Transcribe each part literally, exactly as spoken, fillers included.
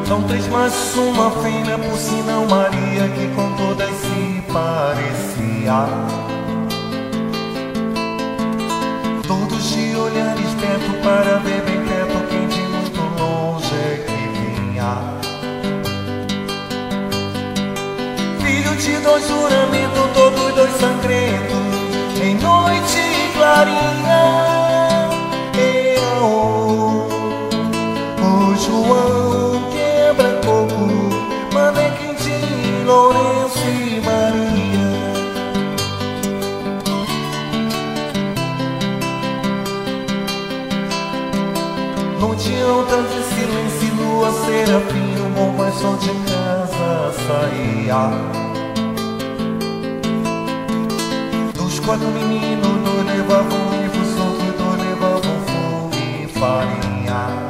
São três mais uma fêmea, por sinal Maria, que com todas se parecia. Todos de olhar esperto para ver bem perto quem de muito longe é que vinha. Filho de dois juramentos, todos dois sangrentos, em noite clarinha. Eu, o João quebra coco, Mané Quindim, Lourenço e Maria. Noite alta de silêncio e lua serafim, o bom mas só de casa saía. Dos quatro meninos, dois levavam livro solto, dois levavam fome e farinha.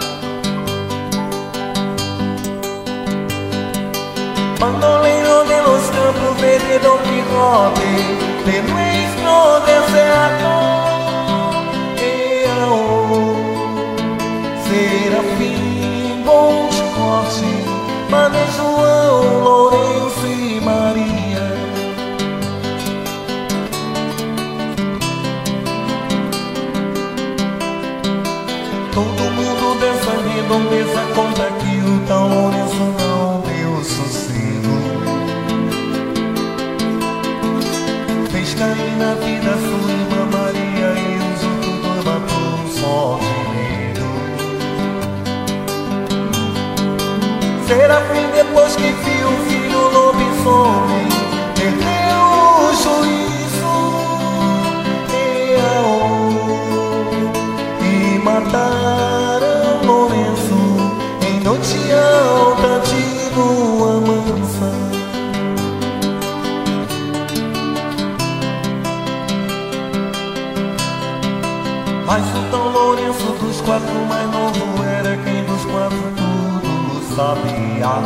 Bandoleiro de los campos, verde Don Quijote, de nuestro deseado. Serafim, bom de corte, Mané João, Lourenço e Maria. Todo mundo dessa redondeza conta que o tal Lourenço não deu sossego. Fez cair na vida sua irmã Maria e os outros dois matou só de medo. Serafim, depois que viu o filho lobisomem, perdeu o juízo e, e mataram Lourenço em noite alta de lua mansa. Mas o tão Lourenço dos quatro mais novo era quem dos quatro tudo sabia.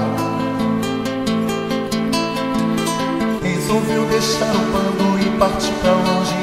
Resolveu deixar o bando e partir pra longe